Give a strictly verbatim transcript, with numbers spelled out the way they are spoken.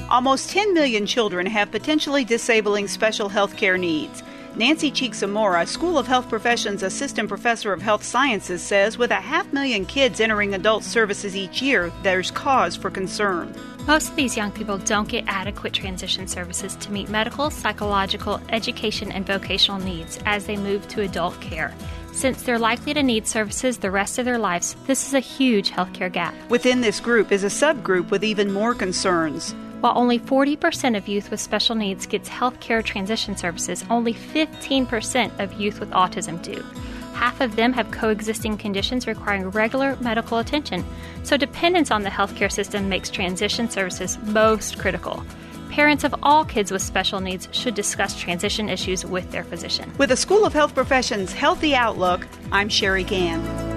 Almost ten million children have potentially disabling special health care needs. Nancy Cheek-Zamora, School of Health Professions Assistant Professor of Health Sciences, says with a half million kids entering adult services each year, there's cause for concern. Most of these young people don't get adequate transition services to meet medical, psychological, education, and vocational needs as they move to adult care. Since they're likely to need services the rest of their lives, this is a huge healthcare gap. Within this group is a subgroup with even more concerns. While only forty percent of youth with special needs gets healthcare transition services, only fifteen percent of youth with autism do. Half of them have coexisting conditions requiring regular medical attention, so dependence on the healthcare system makes transition services most critical. Parents of all kids with special needs should discuss transition issues with their physician. With the School of Health Professions Healthy Outlook, I'm Sherry Gann.